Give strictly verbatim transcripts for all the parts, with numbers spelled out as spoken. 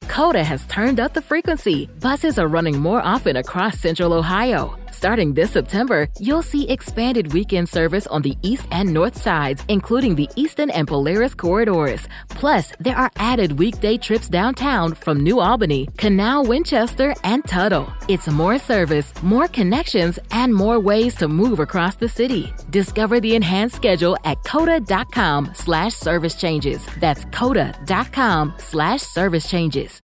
Coda has turned up the frequency. Buses are running more often across Central Ohio. Starting this September, you'll see expanded weekend service on the east and north sides, including the Eastern and Polaris corridors. Plus, there are added weekday trips downtown from New Albany, Canal, Winchester, and Tuttle. It's more service, more connections, and more ways to move across the city. Discover the enhanced schedule at coda.com slash service changes. That's coda.com slash service changes.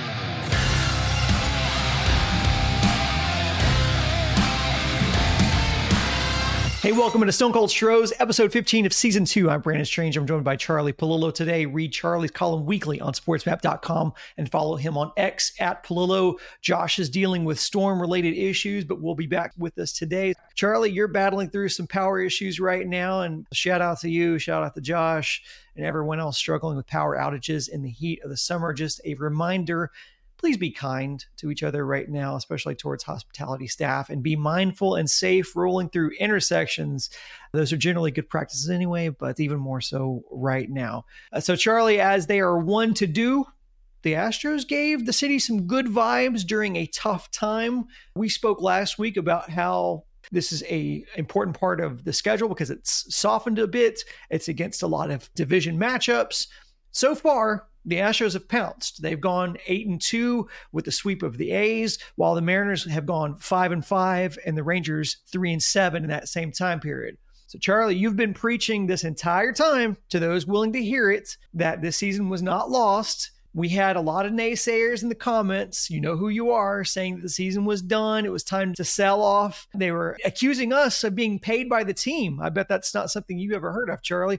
Hey, welcome to Stone Cold Stros, episode fifteen of season two. I'm Brandon Strange. I'm joined by Charlie Pallillo today. Read Charlie's column weekly on sports map dot com and follow him on X at Pallillo. Josh is dealing with storm-related issues, but will be back with us today. Charlie, you're battling through some power issues right now, and shout out to you, shout out to Josh, and everyone else struggling with power outages in the heat of the summer. Just a reminder, please be kind to each other right now, especially towards hospitality staff, and be mindful and safe rolling through intersections. Those are generally good practices anyway, but even more so right now. Uh, so Charlie, as they are one to do, the Astros gave the city some good vibes during a tough time. We spoke last week about how this is a important part of the schedule because it's softened a bit. It's against a lot of division matchups. So far, the Astros have pounced. They've gone eight and two with the sweep of the A's, while the Mariners have gone five and five and the Rangers three and seven in that same time period. So Charlie, you've been preaching this entire time to those willing to hear it that this season was not lost. We had a lot of naysayers in the comments. You know who you are, saying that the season was done. It was time to sell off. They were accusing us of being paid by the team. I bet that's not something you've ever heard of, Charlie.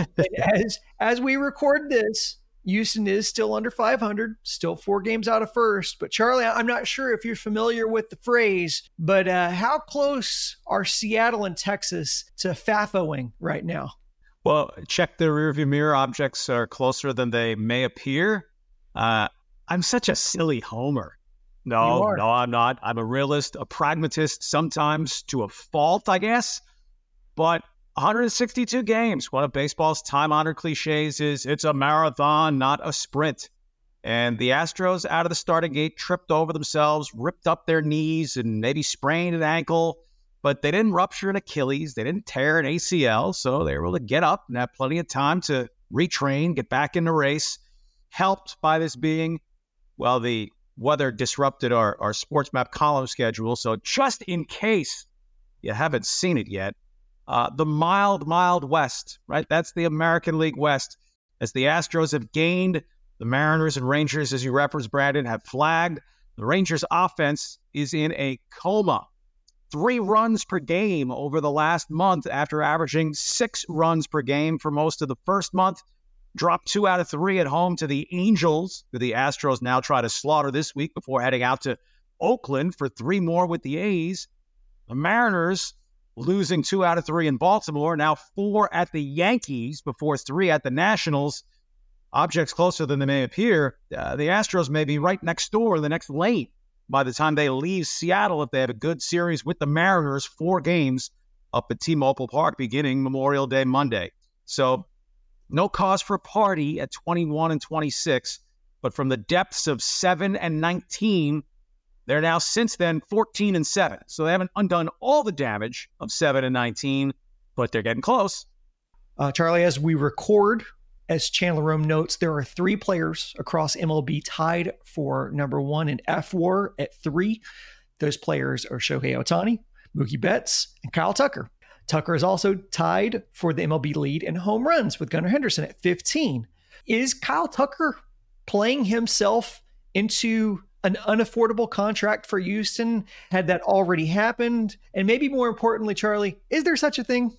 as as we record this, Houston is still under five hundred, still four games out of first. But Charlie, I'm not sure if you're familiar with the phrase, but uh, how close are Seattle and Texas to FAFOing right now? Well, check the rearview mirror. Objects are closer than they may appear. Uh, I'm such a silly homer. No, no, I'm not. I'm a realist, a pragmatist, sometimes to a fault, I guess. But one hundred sixty-two games. One of baseball's time-honored cliches is it's a marathon, not a sprint. And the Astros out of the starting gate tripped over themselves, ripped up their knees, and maybe sprained an ankle. But they didn't rupture an Achilles. They didn't tear an A C L. So they were able to get up and have plenty of time to retrain, get back in the race. Helped by this being, well, the weather disrupted our, our sports map column schedule. So just in case you haven't seen it yet, Uh, the mild, mild West, right? That's the American League West. As the Astros have gained, the Mariners and Rangers, as you referenced, Brandon, have flagged. The Rangers' offense is in a coma. Three runs per game over the last month after averaging six runs per game for most of the first month. Dropped two out of three at home to the Angels, who the Astros now try to slaughter this week before heading out to Oakland for three more with the A's. The Mariners losing two out of three in Baltimore, now four at the Yankees before three at the Nationals. Objects closer than they may appear. Uh, the Astros may be right next door in the next lane by the time they leave Seattle if they have a good series with the Mariners, four games up at T-Mobile Park beginning Memorial Day Monday. So no cause for a party at twenty-one and twenty-six, but from the depths of seven and nineteen, they're now since then fourteen and seven. So they haven't undone all the damage of seven and nineteen, but they're getting close. Uh, Charlie, as we record, as Chandler Rome notes, there are three players across M L B tied for number one in F W A R at three. Those players are Shohei Ohtani, Mookie Betts, and Kyle Tucker. Tucker is also tied for the M L B lead in home runs with Gunnar Henderson at fifteen. Is Kyle Tucker playing himself into an unaffordable contract for Houston? Had that already happened? And maybe more importantly, Charlie, is there such a thing?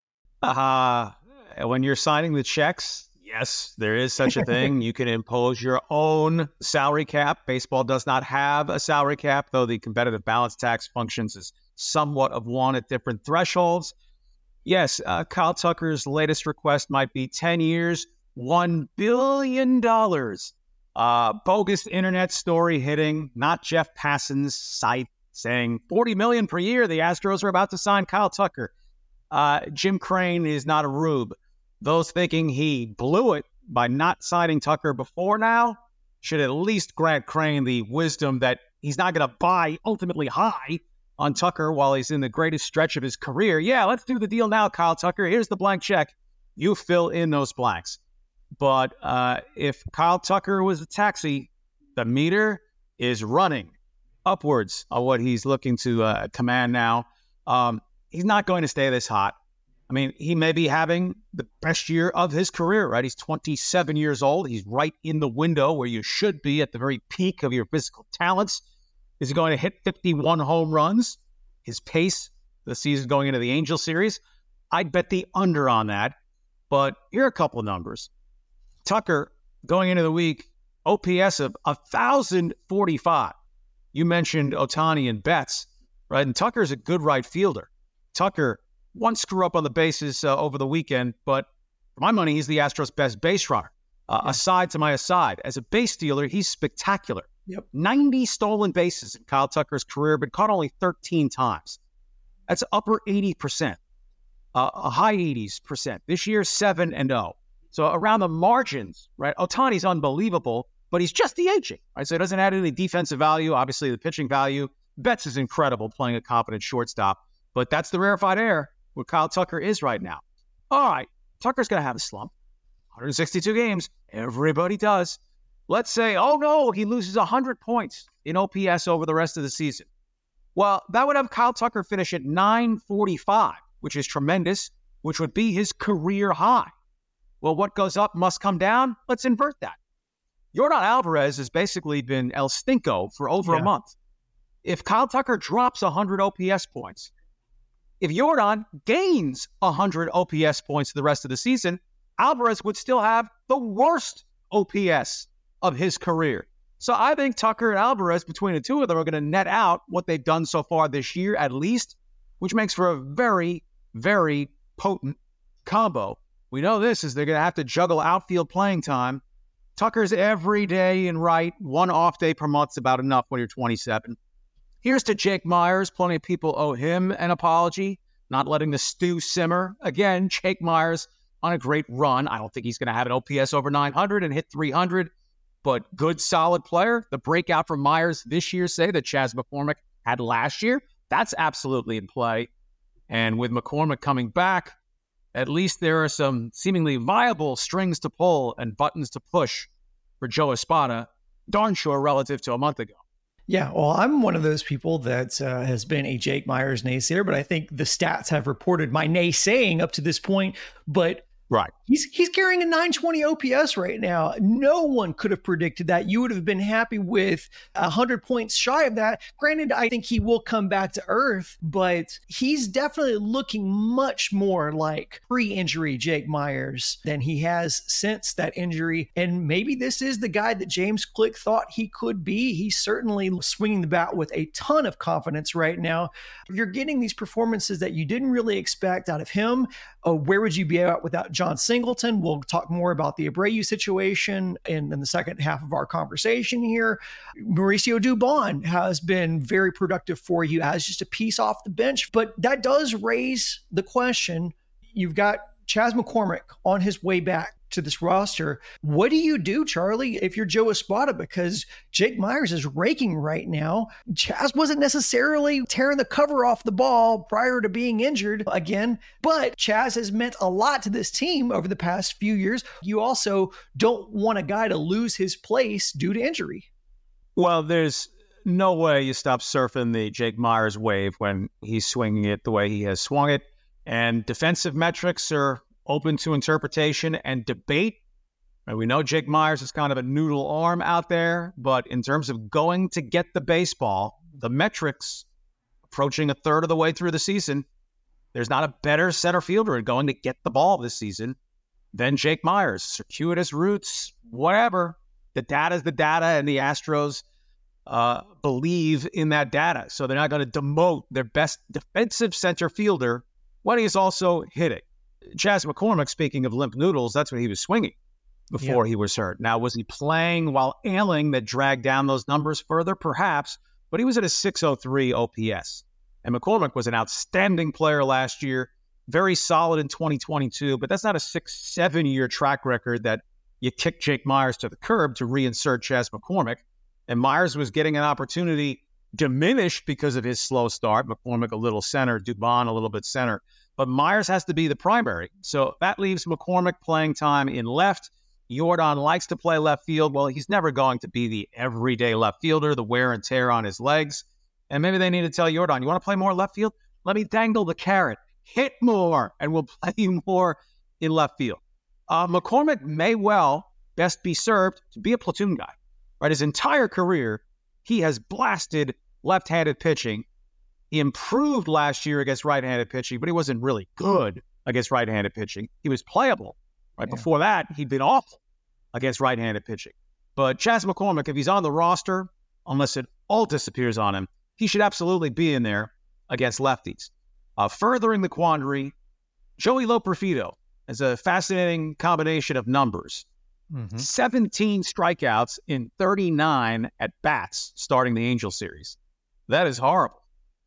Uh, when you're signing the checks, yes, there is such a thing. You can impose your own salary cap. Baseball does not have a salary cap, though the competitive balance tax functions as somewhat of one at different thresholds. Yes, uh, Kyle Tucker's latest request might be ten years, one billion dollars. Uh, bogus internet story hitting, not Jeff Passan's site, saying forty million dollars per year. The Astros are about to sign Kyle Tucker. Uh, Jim Crane is not a rube. Those thinking he blew it by not signing Tucker before now, should at least grant Crane the wisdom that he's not going to buy ultimately high on Tucker while he's in the greatest stretch of his career. Yeah, let's do the deal now, Kyle Tucker. Here's the blank check. You fill in those blanks. But uh, if Kyle Tucker was a taxi, the meter is running upwards of what he's looking to uh, command now. Um, he's not going to stay this hot. I mean, he may be having the best year of his career, right? He's twenty-seven years old. He's right in the window where you should be at the very peak of your physical talents. Is he going to hit fifty-one home runs? His pace the season going into the Angel series? I'd bet the under on that. But here are a couple of numbers. Tucker, going into the week, O P S of one thousand forty-five. You mentioned Ohtani and Betts, right? And Tucker's a good right fielder. Tucker, one screw up on the bases uh, over the weekend, but for my money, he's the Astros' best base runner. Uh, yeah. Aside to my aside, as a base stealer, he's spectacular. Yep. ninety stolen bases in Kyle Tucker's career, but caught only thirteen times. That's upper eighty percent, uh, a high eighties percent. This year, seven and oh. So around the margins, right? Ohtani's unbelievable, but he's just DHing, right? So it doesn't add any defensive value. Obviously, the pitching value. Betts is incredible playing a competent shortstop, but that's the rarefied air where Kyle Tucker is right now. All right, Tucker's going to have a slump. one hundred sixty-two games. Everybody does. Let's say, oh no, he loses one hundred points in O P S over the rest of the season. Well, that would have Kyle Tucker finish at nine forty-five, which is tremendous, which would be his career high. Well, what goes up must come down. Let's invert that. Yordan Alvarez has basically been El Stinko for over yeah. a month. If Kyle Tucker drops one hundred O P S points, if Yordan gains one hundred O P S points the rest of the season, Alvarez would still have the worst O P S of his career. So I think Tucker and Alvarez, between the two of them, are going to net out what they've done so far this year at least, which makes for a very, very potent combo. We know this is they're going to have to juggle outfield playing time. Tucker's every day in right, one off day per month is about enough when you're twenty-seven. Here's to Jake Meyers. Plenty of people owe him an apology, not letting the stew simmer. Again, Jake Meyers on a great run. I don't think he's going to have an O P S over nine hundred and hit three hundred, but good, solid player. The breakout from Meyers this year, say, that Chas McCormick had last year, that's absolutely in play. And with McCormick coming back, at least there are some seemingly viable strings to pull and buttons to push for Joe Espada, darn sure relative to a month ago. Yeah, well, I'm one of those people that uh, has been a Jake Meyers naysayer, but I think the stats have reported my naysaying up to this point. But right, he's he's carrying a nine twenty O P S right now. No one could have predicted that. You would have been happy with one hundred points shy of that. Granted, I think he will come back to earth, but he's definitely looking much more like pre-injury Jake Meyers than he has since that injury. And maybe this is the guy that James Click thought he could be. He's certainly swinging the bat with a ton of confidence right now. You're getting these performances that you didn't really expect out of him. Oh, where would you be at without John Singleton? We'll talk more about the Abreu situation in, in the second half of our conversation here. Mauricio Dubon has been very productive for you as just a piece off the bench, but that does raise the question. You've got Chas McCormick on his way back to this roster. What do you do, Charlie, if you're Joe Espada? Because Jake Meyers is raking right now. Chas wasn't necessarily tearing the cover off the ball prior to being injured again, but Chas has meant a lot to this team over the past few years. You also don't want a guy to lose his place due to injury. Well, there's no way you stop surfing the Jake Meyers wave when he's swinging it the way he has swung it. And defensive metrics are open to interpretation and debate. And we know Jake Meyers is kind of a noodle arm out there, but in terms of going to get the baseball, the metrics approaching a third of the way through the season, there's not a better center fielder at going to get the ball this season than Jake Meyers. Circuitous routes, whatever. The data is the data, and the Astros uh, believe in that data. So they're not going to demote their best defensive center fielder when he's also hitting. Chas McCormick, speaking of limp noodles, that's what he was swinging before yeah. he was hurt. Now, was he playing while ailing that dragged down those numbers further? Perhaps, but he was at a six oh three O P S. And McCormick was an outstanding player last year, very solid in twenty twenty-two, but that's not a six, seven-year track record that you kick Jake Meyers to the curb to reinsert Chas McCormick. And Meyers was getting an opportunity diminished because of his slow start. McCormick a little center, Dubon a little bit center. But Meyers has to be the primary. So that leaves McCormick playing time in left. Jordan likes to play left field. Well, he's never going to be the everyday left fielder, the wear and tear on his legs. And maybe they need to tell Jordan, you want to play more left field? Let me dangle the carrot. Hit more, and we'll play you more in left field. Uh, McCormick may well best be served to be a platoon guy. Right, his entire career, he has blasted left-handed pitching. He improved last year against right-handed pitching, but he wasn't really good against right-handed pitching. He was playable. Right yeah. Before that, he'd been awful against right-handed pitching. But Chas McCormick, if he's on the roster, unless it all disappears on him, he should absolutely be in there against lefties. Uh, furthering the quandary, Joey Loperfido is a fascinating combination of numbers. Mm-hmm. seventeen strikeouts in thirty-nine at-bats starting the Angel series. That is horrible.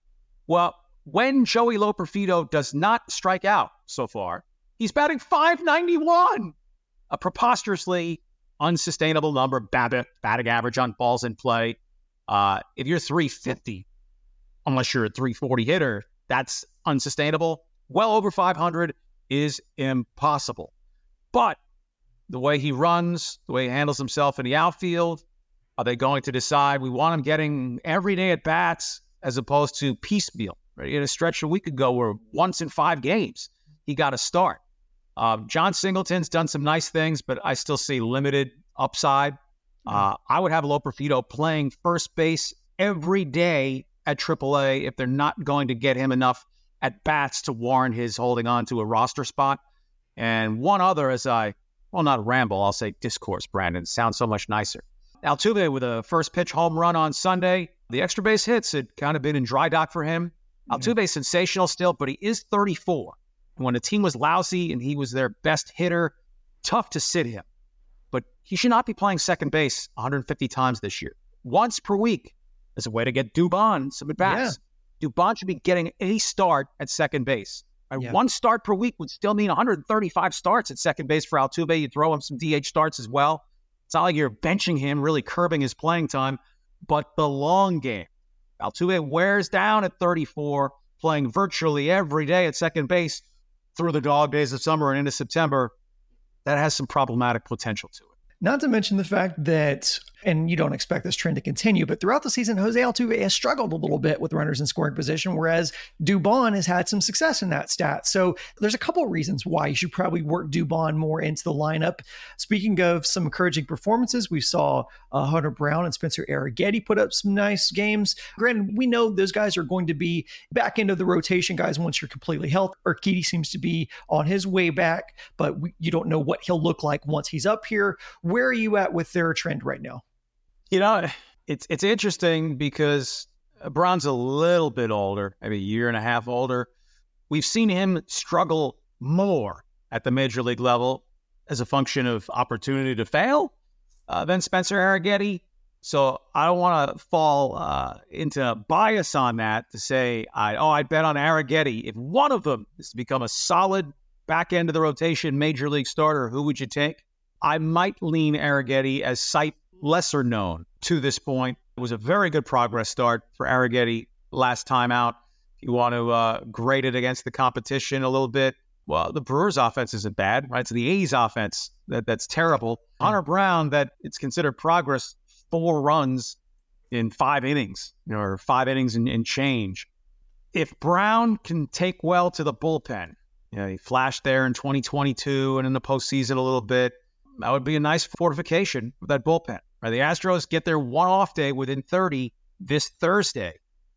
Well, when Joey Loperfido does not strike out so far, he's batting five ninety-one, a preposterously unsustainable number, BABIP, batting average on balls in play. Uh, if you're three fifty, unless you're a three forty hitter, that's unsustainable. Well over five hundred is impossible. But the way he runs, the way he handles himself in the outfield, are they going to decide we want him getting every day at bats as opposed to piecemeal? Right? In a stretch a week ago where once in five games he got a start. Um, John Singleton's done some nice things, but I still see limited upside. Uh, I would have Loperfido playing first base every day at triple A if they're not going to get him enough at bats to warrant his holding on to a roster spot. And one other, as I Well, not ramble, I'll say discourse, Brandon. Sounds so much nicer. Altuve with a first pitch home run on Sunday. The extra base hits had kind of been in dry dock for him. Mm-hmm. Altuve's sensational still, but he is thirty-four. When the team was lousy and he was their best hitter, tough to sit him. But he should not be playing second base one hundred fifty times this year. Once per week as a way to get Dubon some at-bats. Yeah. Dubon should be getting a start at second base. Yeah. One start per week would still mean one hundred thirty-five starts at second base for Altuve. You throw him some D H starts as well. It's not like you're benching him, really curbing his playing time, but the long game. Altuve wears down at thirty-four, playing virtually every day at second base through the dog days of summer and into September. That has some problematic potential to it. Not to mention the fact that, and you don't expect this trend to continue, but throughout the season, Jose Altuve has struggled a little bit with runners in scoring position, whereas Dubon has had some success in that stat. So there's a couple of reasons why you should probably work Dubon more into the lineup. Speaking of some encouraging performances, we saw uh, Hunter Brown and Spencer Arrighetti put up some nice games. Granted, we know those guys are going to be back into the rotation guys once you're completely healthy. Urquidy seems to be on his way back, but we, you don't know what he'll look like once he's up here. Where are you at with their trend right now? You know, it's it's interesting because Brown's a little bit older, maybe a year and a half older. We've seen him struggle more at the major league level as a function of opportunity to fail uh, than Spencer Arrighetti. So I don't want to fall uh, into bias on that to say, I oh, I bet on Arrighetti. If one of them is to become a solid back end of the rotation major league starter, who would you take? I might lean Arrighetti as sight lesser known to this point. It was a very good progress start for Arrighetti last time out. If you want to uh, grade it against the competition a little bit, well, the Brewers' offense isn't bad, right? It's the A's offense that, that's terrible. Hunter Brown, that it's considered progress, four runs in five innings, you know, or five innings and, and change. If Brown can take well to the bullpen, you know, he flashed there in twenty twenty-two and in the postseason a little bit, that would be a nice fortification of that bullpen. Right? The Astros get their one-off day within thirty this Thursday.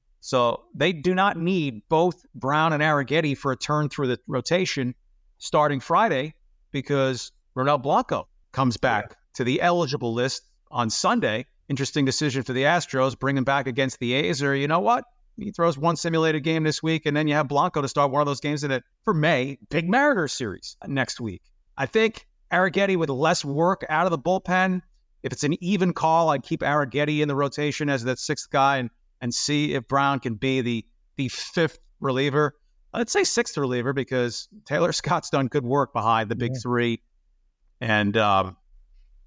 So they do not need both Brown and Arrighetti for a turn through the rotation starting Friday because Ronel Blanco comes back yeah. to the eligible list on Sunday. Interesting decision for the Astros, bring him back against the A's, or you know what? He throws one simulated game this week, and then you have Blanco to start one of those games in it for May, big Mariners series next week. I think Arrighetti with less work out of the bullpen. If it's an even call, I'd keep Arrighetti in the rotation as that sixth guy and and see if Brown can be the the fifth reliever. I'd say sixth reliever because Taylor Scott's done good work behind the big yeah. three. And um,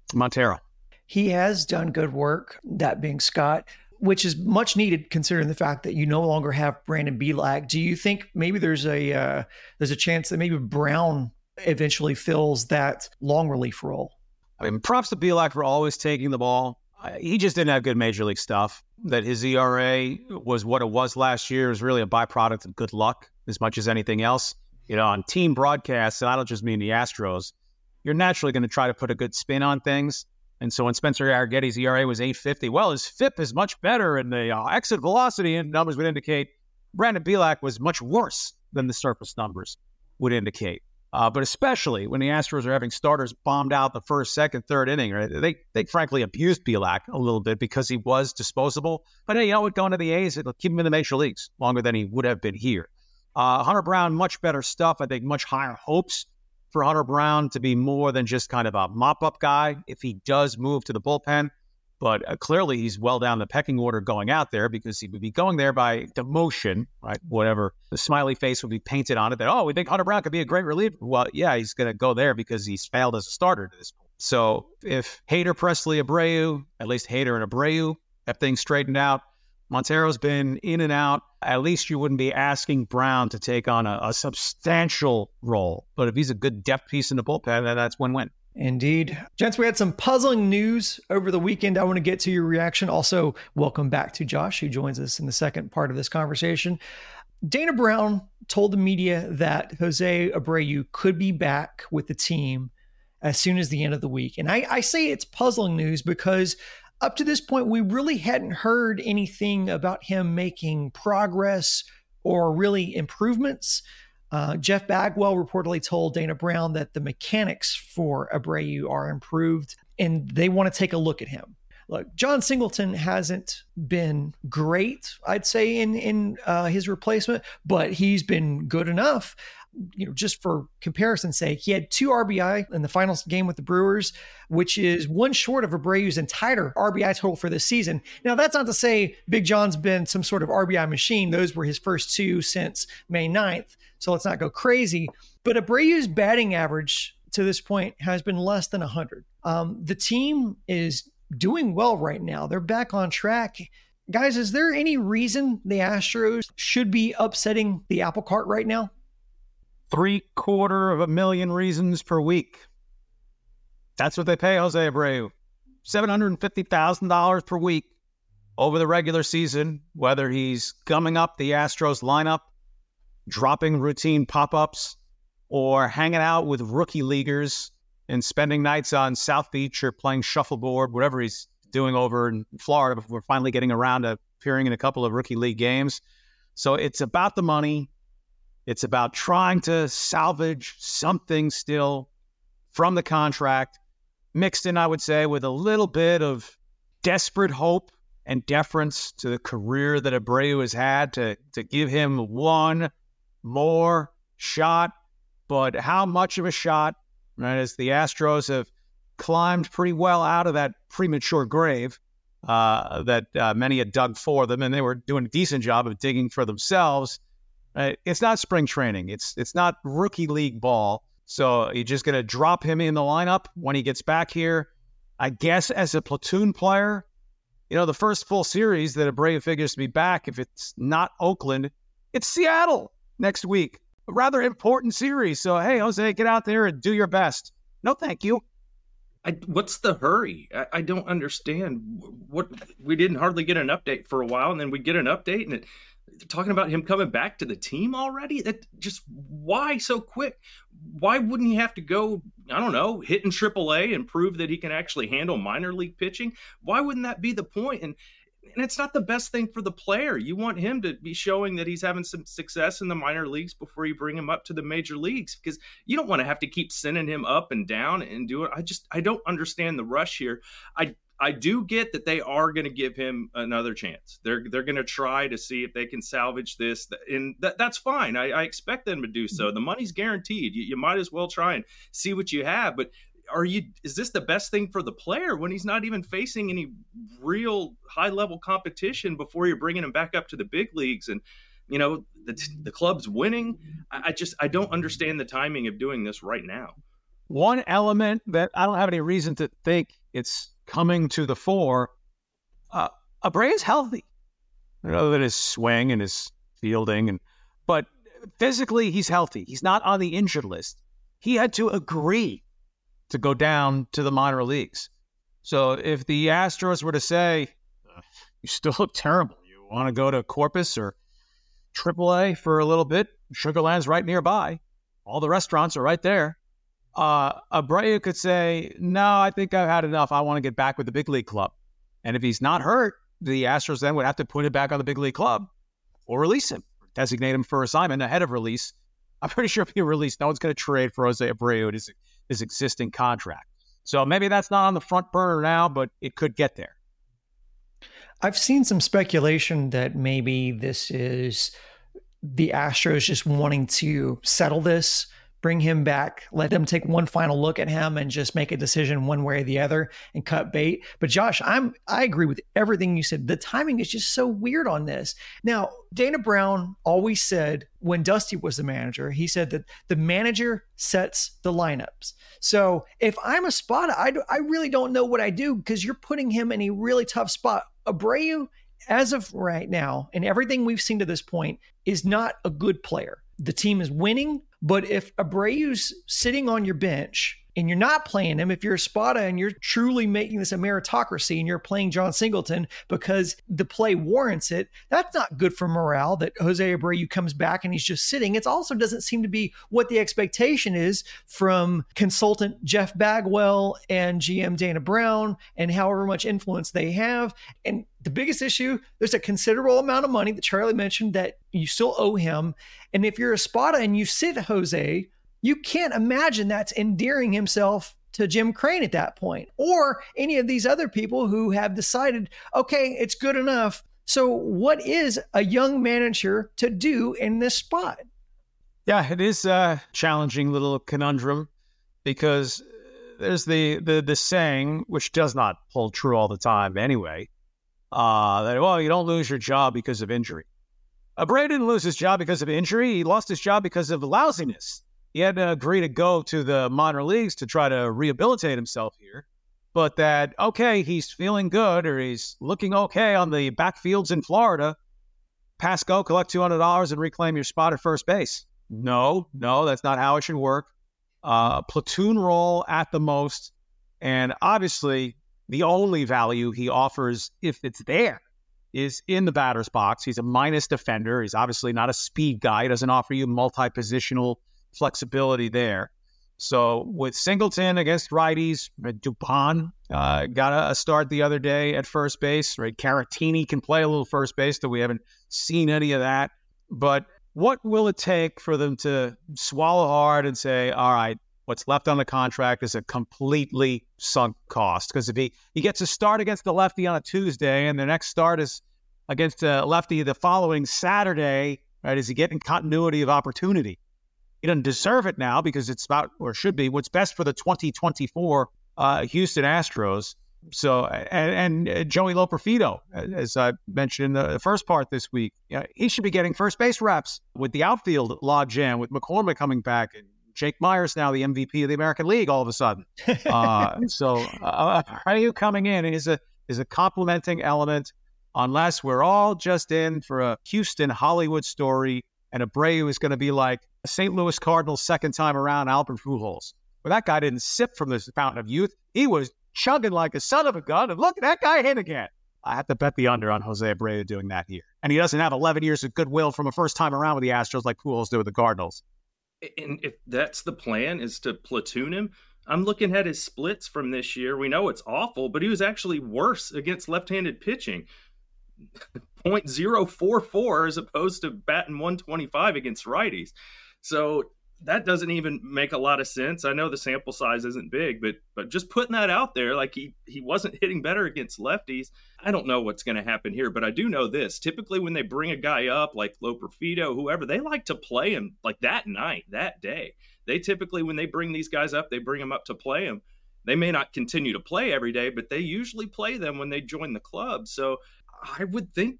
Montero. He has done good work, that being Scott, which is much needed considering the fact that you no longer have Brandon Bielak. Do you think maybe there's a uh, there's a chance that maybe Brown eventually fills that long relief role? I mean, props to Bielak for always taking the ball. He just didn't have good major league stuff. That his E R A was what it was last year is really a byproduct of good luck as much as anything else. You know, on team broadcasts, and I don't just mean the Astros, you're naturally going to try to put a good spin on things. And so when Spencer Arrietty's E R A was eight fifty, well, his F I P is much better, and the uh, exit velocity and numbers would indicate Brandon Bielak was much worse than the surface numbers would indicate. Uh, but especially when the Astros are having starters bombed out the first, second, third inning, right? They, they frankly abused Bielak a little bit because he was disposable. But hey, you know what? Going to the A's, it'll keep him in the major leagues longer than he would have been here. Uh, Hunter Brown, much better stuff. I think much higher hopes for Hunter Brown to be more than just kind of a mop-up guy if he does move to the bullpen. But uh, clearly he's well down the pecking order going out there because he would be going there by demotion, right? Whatever the smiley face would be painted on it that, oh, we think Hunter Brown could be a great reliever. Well, yeah, he's going to go there because he's failed as a starter to this point. So if Hader, Presley, Abreu, at least Hader and Abreu have things straightened out, Montero's been in and out. At least you wouldn't be asking Brown to take on a, a substantial role. But if he's a good depth piece in the bullpen, then that's win-win. Indeed. Gents, we had some puzzling news over the weekend. I want to get to your reaction. Also, welcome back to Josh, who joins us in the second part of this conversation. Dana Brown told the media that Jose Abreu could be back with the team as soon as the end of the week. And I, I say it's puzzling news because up to this point, we really hadn't heard anything about him making progress or really improvements. Uh, Jeff Bagwell reportedly told Dana Brown that the mechanics for Abreu are improved and they want to take a look at him. Look, John Singleton hasn't been great, I'd say, in, in uh, his replacement, but he's been good enough. You know, just for comparison's sake, he had two R B I in the final game with the Brewers, which is one short of Abreu's entire R B I total for this season. Now, that's not to say Big John's been some sort of R B I machine. Those were his first two since May ninth, so let's not go crazy. But Abreu's batting average to this point has been less than one hundred. Um, the team is doing well right now. They're back on track. Guys, is there any reason the Astros should be upsetting the apple cart right now? Three quarter of a million reasons per week. That's what they pay Jose Abreu. seven hundred fifty thousand dollars per week over the regular season, whether he's gumming up the Astros lineup, dropping routine pop-ups, or hanging out with rookie leaguers and spending nights on South Beach or playing shuffleboard, whatever he's doing over in Florida before we're finally getting around to appearing in a couple of rookie league games. So it's about the money. It's about trying to salvage something still from the contract, mixed in, I would say, with a little bit of desperate hope and deference to the career that Abreu has had to, to give him one more shot. But how much of a shot, right, as the Astros have climbed pretty well out of that premature grave uh, that uh, many had dug for them, and they were doing a decent job of digging for themselves. Uh, it's not spring training. It's it's not rookie league ball. So you're just going to drop him in the lineup when he gets back here. I guess as a platoon player, you know, the first full series that Abreu figures to be back, if it's not Oakland, it's Seattle next week. A rather important series. So, hey, Jose, get out there and do your best. No, thank you. I, what's the hurry? I, I don't understand. What we didn't hardly get an update for a while, and then we get an update, and it, they're talking about him coming back to the team already. That just why so quick? Why wouldn't he have to go? I don't know, hit in triple A and prove that he can actually handle minor league pitching? Why wouldn't that be the point? And and it's not the best thing for the player. You want him to be showing that he's having some success in the minor leagues before you bring him up to the major leagues, because you don't want to have to keep sending him up and down and do it. I just, I don't understand the rush here. I, I do get that they are going to give him another chance. They're, they're going to try to see if they can salvage this, and that, that's fine. I, I expect them to do so. The money's guaranteed. You, you might as well try and see what you have, but Are you? Is this the best thing for the player when he's not even facing any real high-level competition before you're bringing him back up to the big leagues? And, you know, the, the club's winning. I, I just I don't understand the timing of doing this right now. one element that I don't have any reason to think it's coming to the fore, uh, Abreu's healthy. I know that his swing and his fielding, and but physically he's healthy. He's not on the injured list. He had to agree to go down to the minor leagues. So if the Astros were to say, you still look terrible, you want to go to Corpus or triple A for a little bit, Sugarland's right nearby. All the restaurants are right there. Uh, Abreu could say, no, I think I've had enough. I want to get back with the big league club. And if he's not hurt, the Astros then would have to put it back on the big league club or release him, designate him for assignment ahead of release. I'm pretty sure if he released, no one's going to trade for Jose Abreu at his, his existing contract. So maybe that's not on the front burner now, but it could get there. I've seen some speculation that maybe this is the Astros just wanting to settle this, bring him back, let them take one final look at him and just make a decision one way or the other and cut bait. But Josh, I'm, I agree with everything you said. The timing is just so weird on this. Now, Dana Brown always said when Dusty was the manager, he said that the manager sets the lineups. So if I'm a spot, I, I really don't know what I do because you're putting him in a really tough spot. Abreu, as of right now, and everything we've seen to this point, is not a good player. The team is winning, but if Abreu's sitting on your bench and you're not playing him, if you're a Spada and you're truly making this a meritocracy and you're playing John Singleton because the play warrants it, that's not good for morale that Jose Abreu comes back and he's just sitting. It also doesn't seem to be what the expectation is from consultant Jeff Bagwell and G M Dana Brown and however much influence they have. And the biggest issue, there's a considerable amount of money that Charlie mentioned that you still owe him. And if you're a Spada and you sit Jose, you can't imagine that's endearing himself to Jim Crane at that point, or any of these other people who have decided, okay, it's good enough. So what is a young manager to do in this spot? Yeah, it is a challenging little conundrum because there's the, the, the saying, which does not hold true all the time anyway, uh, that, well, you don't lose your job because of injury. Abreu didn't lose his job because of injury. He lost his job because of lousiness. He had to agree to go to the minor leagues to try to rehabilitate himself here. But that, okay, he's feeling good or he's looking okay on the backfields in Florida. Pass go, collect two hundred dollars and reclaim your spot at first base. No, no, that's not how it should work. Uh, platoon role at the most. And obviously, the only value he offers, if it's there, is in the batter's box. He's a minus defender. He's obviously not a speed guy. He doesn't offer you multi-positional flexibility there. So with Singleton against righties, Dupont uh, got a, a start the other day at first base. Right, Caratini can play a little first base, though we haven't seen any of that. But what will it take for them to swallow hard and say, all right, what's left on the contract is a completely sunk cost? Because if he, he gets a start against the lefty on a Tuesday and the next start is against a lefty the following Saturday, right, is he getting continuity of opportunity? He doesn't deserve it now because it's about, or should be, what's best for the twenty twenty-four uh, Houston Astros. So, and, and Joey Loperfido, as I mentioned in the first part this week, you know, he should be getting first base reps with the outfield logjam, with McCormick coming back and Jake Myers now the M V P of the American League all of a sudden. Uh, so, uh, Abreu coming in is a is a complementing element, unless we're all just in for a Houston Hollywood story, and Abreu is going to be like a Saint Louis Cardinals second time around Albert Pujols. Well, that guy didn't sip from this fountain of youth. He was chugging like a son of a gun, and look, that guy hit again. I have to bet the under on Jose Abreu doing that here. And he doesn't have eleven years of goodwill from a first time around with the Astros like Pujols did with the Cardinals. And if that's the plan, is to platoon him, I'm looking at his splits from this year. We know it's awful, but he was actually worse against left-handed pitching. point oh four four as opposed to batting one twenty-five against righties. So that doesn't even make a lot of sense. I know the sample size isn't big, but but just putting that out there, like he he wasn't hitting better against lefties. I don't know what's going to happen here, but I do know this. Typically when they bring a guy up like Loperfido, whoever, they like to play him like that night, that day. They typically, when they bring these guys up, they bring them up to play them. They may not continue to play every day, but they usually play them when they join the club. So I would think that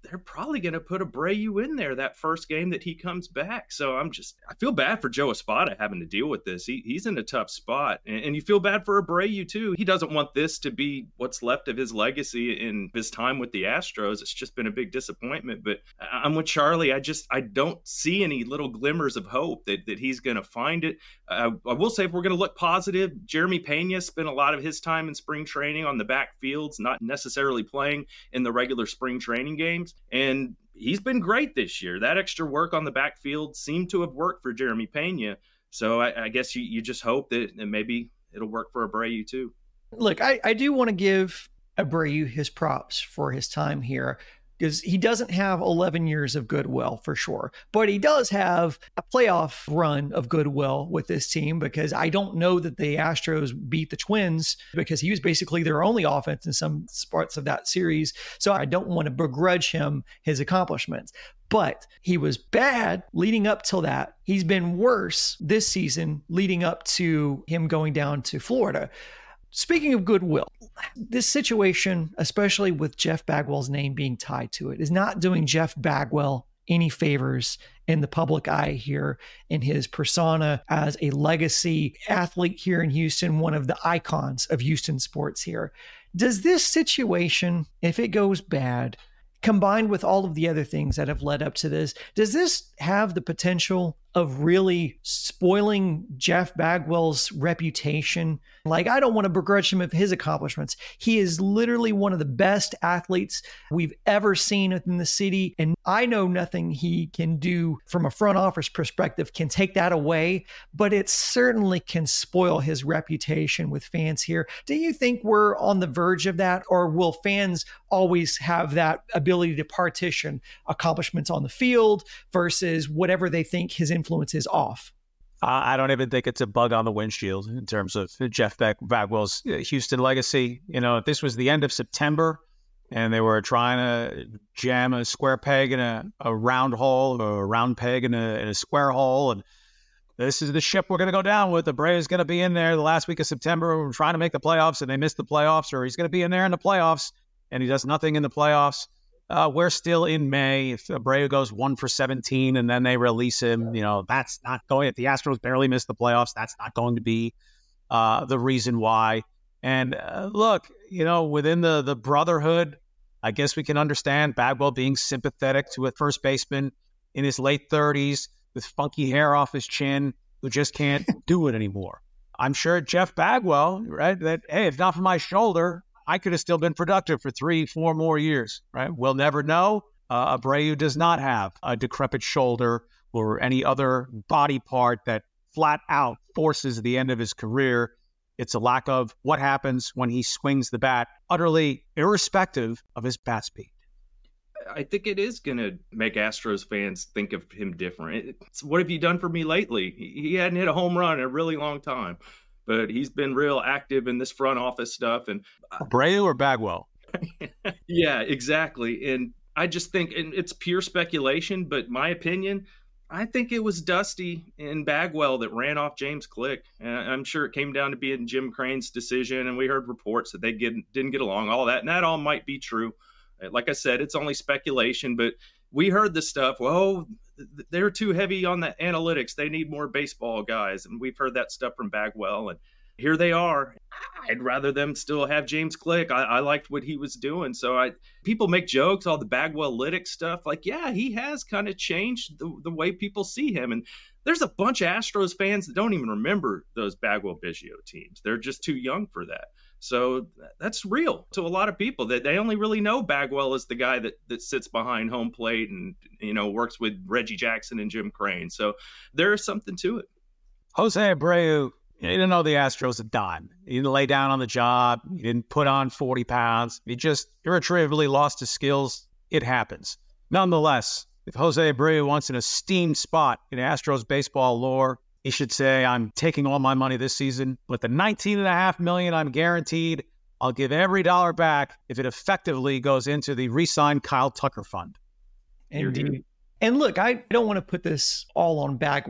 they're probably going to put Abreu in there that first game that he comes back. So I'm just, I feel bad for Joe Espada having to deal with this. He, he's in a tough spot. And, and you feel bad for Abreu too. He doesn't want this to be what's left of his legacy in his time with the Astros. It's just been a big disappointment. But I'm with Charlie. I just, I don't see any little glimmers of hope that, that he's going to find it. Uh, I will say, if we're going to look positive, Jeremy Pena spent a lot of his time in spring training on the backfields, not necessarily playing in the regular spring training games. And he's been great this year. That extra work on the backfield seemed to have worked for Jeremy Pena. So I, I guess you, you just hope that, that maybe it'll work for Abreu too. Look, I, I do want to give Abreu his props for his time here, because he doesn't have eleven years of goodwill for sure, but he does have a playoff run of goodwill with this team, because I don't know that the Astros beat the Twins because he was basically their only offense in some parts of that series. So I don't want to begrudge him his accomplishments, but he was bad leading up till that. He's been worse this season leading up to him going down to Florida. Speaking of goodwill, this situation, especially with Jeff Bagwell's name being tied to it, is not doing Jeff Bagwell any favors in the public eye here, in his persona as a legacy athlete here in Houston, one of the icons of Houston sports here. Does this situation, if it goes bad, combined with all of the other things that have led up to this, does this have the potential of really spoiling Jeff Bagwell's reputation? Like, I don't want to begrudge him of his accomplishments. He is literally one of the best athletes we've ever seen within the city. And I know nothing he can do from a front office perspective can take that away, but it certainly can spoil his reputation with fans here. Do you think we're on the verge of that, or will fans always have that ability to partition accomplishments on the field versus whatever they think his influence is off? Uh, I don't even think it's a bug on the windshield in terms of Jeff Bag- Bagwell's Houston legacy. You know, if this was the end of September and they were trying to jam a square peg in a, a round hole, or a round peg in a, in a square hole, and this is the ship we're going to go down with, Abreu is going to be in there the last week of September, we're trying to make the playoffs and they miss the playoffs, or he's going to be in there in the playoffs and he does nothing in the playoffs. Uh, we're still in May. If Abreu goes one for seventeen and then they release him, you know, that's not going, if the Astros barely miss the playoffs, that's not going to be uh, the reason why. And uh, look, you know, within the, the brotherhood, I guess we can understand Bagwell being sympathetic to a first baseman in his late thirties with funky hair off his chin who just can't do it anymore. I'm sure Jeff Bagwell, right, that, hey, if not for my shoulder, I could have still been productive for three, four more years, right? We'll never know. Uh, Abreu does not have a decrepit shoulder or any other body part that flat out forces the end of his career. It's a lack of what happens when he swings the bat, utterly irrespective of his bat speed. I think it is going to make Astros fans think of him different. It's, what have you done for me lately? He hadn't hit a home run in a really long time, but he's been real active in this front office stuff. And Abreu or Bagwell? Yeah, exactly. And I just think, and it's pure speculation, but my opinion, I think it was Dusty and Bagwell that ran off James Click. And I'm sure it came down to being Jim Crane's decision. And we heard reports that they get, didn't get along, all that. And that all might be true. Like I said, it's only speculation, but we heard this stuff. Well, they're too heavy on the analytics. They need more baseball guys. And we've heard that stuff from Bagwell. And here they are. I'd rather them still have James Click. I, I liked what he was doing. So I people make jokes, all the Bagwell-lytic stuff. Like, yeah, he has kind of changed the, the way people see him. And there's a bunch of Astros fans that don't even remember those Bagwell-Biggio teams. They're just too young for that. So that's real to a lot of people, that they only really know Bagwell as the guy that, that sits behind home plate and, you know, works with Reggie Jackson and Jim Crane. So there is something to it. Jose Abreu, you didn't know the Astros a dime. He didn't lay down on the job. He didn't put on forty pounds. He just irretrievably lost his skills. It happens. Nonetheless, if Jose Abreu wants an esteemed spot in Astros baseball lore, he should say, I'm taking all my money this season. With the nineteen and a half million dollars I'm guaranteed, I'll give every dollar back if it effectively goes into the re-signed Kyle Tucker fund. Indeed. And look, I don't want to put this all on Bagwell,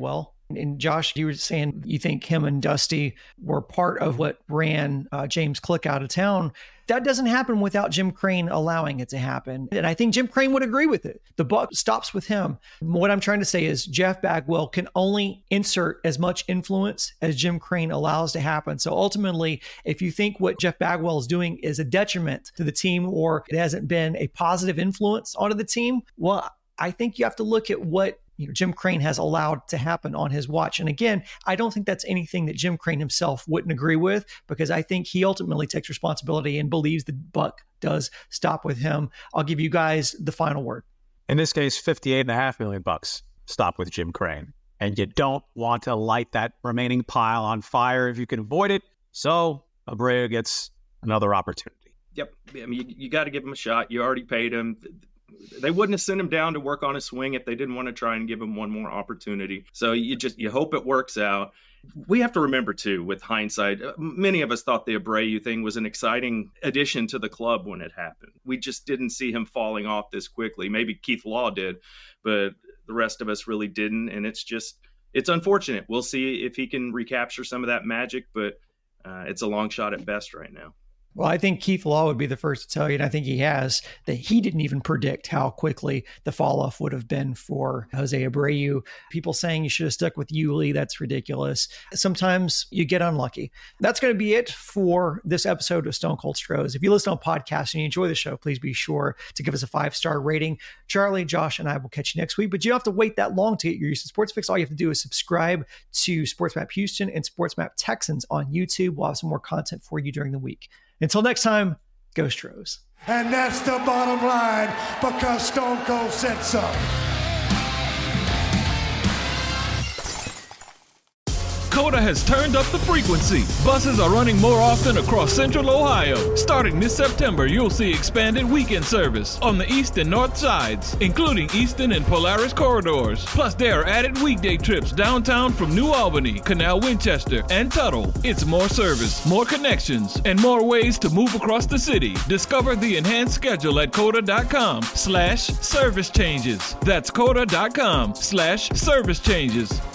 And Josh, you were saying you think him and Dusty were part of what ran uh, James Click out of town. That doesn't happen without Jim Crane allowing it to happen. And I think Jim Crane would agree with it. The buck stops with him. What I'm trying to say is Jeff Bagwell can only insert as much influence as Jim Crane allows to happen. So ultimately, if you think what Jeff Bagwell is doing is a detriment to the team or it hasn't been a positive influence onto the team, well, I think you have to look at what you know, Jim Crane has allowed to happen on his watch. And again, I don't think that's anything that Jim Crane himself wouldn't agree with, because I think he ultimately takes responsibility and believes the buck does stop with him. I'll give you guys the final word. In this case, fifty-eight and a half million bucks stop with Jim Crane. And you don't want to light that remaining pile on fire if you can avoid it. So Abreu gets another opportunity. Yep. I mean, you, you got to give him a shot. You already paid him. They wouldn't have sent him down to work on a swing if they didn't want to try and give him one more opportunity. So you just, you hope it works out. We have to remember too, with hindsight, many of us thought the Abreu thing was an exciting addition to the club when it happened. We just didn't see him falling off this quickly. Maybe Keith Law did, but the rest of us really didn't. And it's just, it's unfortunate. We'll see if he can recapture some of that magic, but uh, it's a long shot at best right now. Well, I think Keith Law would be the first to tell you, and I think he has, that he didn't even predict how quickly the fall off would have been for Jose Abreu. People saying you should have stuck with Yuli, that's ridiculous. Sometimes you get unlucky. That's going to be it for this episode of Stone Cold Stros. If you listen on podcasts and you enjoy the show, please be sure to give us a five-star rating. Charlie, Josh, and I will catch you next week, but you don't have to wait that long to get your Houston Sports Fix. All you have to do is subscribe to SportsMap Houston and SportsMap Texans on YouTube. We'll have some more content for you during the week. Until next time, go Stros. And that's the bottom line, because Stone Cold said so. COTA has turned up the frequency. Buses are running more often across Central Ohio. Starting this September, you'll see expanded weekend service on the east and north sides, including Eastern and Polaris corridors. Plus, there are added weekday trips downtown from New Albany, Canal Winchester, and Tuttle. It's more service, more connections, and more ways to move across the city. Discover the enhanced schedule at COTA.com slash service changes. That's COTA.com slash service changes.